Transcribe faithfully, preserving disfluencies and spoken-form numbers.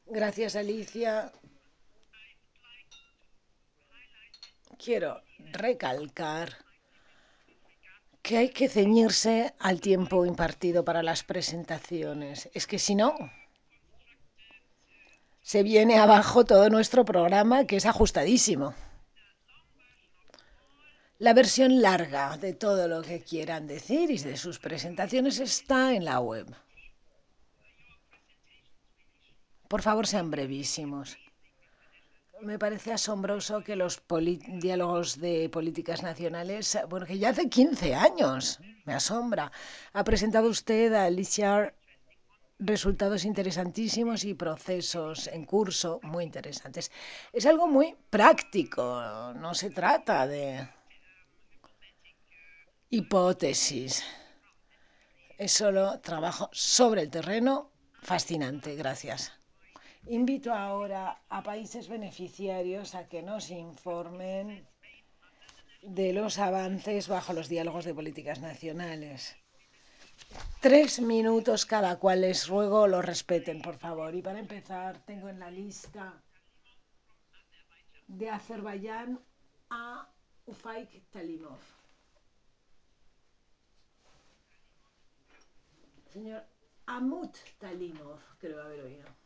Gracias, Alicia. Quiero recalcar que hay que ceñirse al tiempo impartido para las presentaciones. Es que si no, se viene abajo todo nuestro programa, que es ajustadísimo. La versión larga de todo lo que quieran decir y de sus presentaciones está en la web. Por favor, sean brevísimos. Me parece asombroso que los diálogos de políticas nacionales, bueno, que ya hace quince años, me asombra. Ha presentado usted a Alicia resultados interesantísimos y procesos en curso muy interesantes. Es algo muy práctico, no se trata de hipótesis, es solo trabajo sobre el terreno fascinante. Gracias. Invito ahora a países beneficiarios a que nos informen de los avances bajo los diálogos de políticas nacionales. Tres minutos cada cual, les ruego lo respeten, por favor. Y para empezar, tengo en la lista de Azerbaiyán a Ufaik Talimov. Señor Amut Talimov, creo haber oído.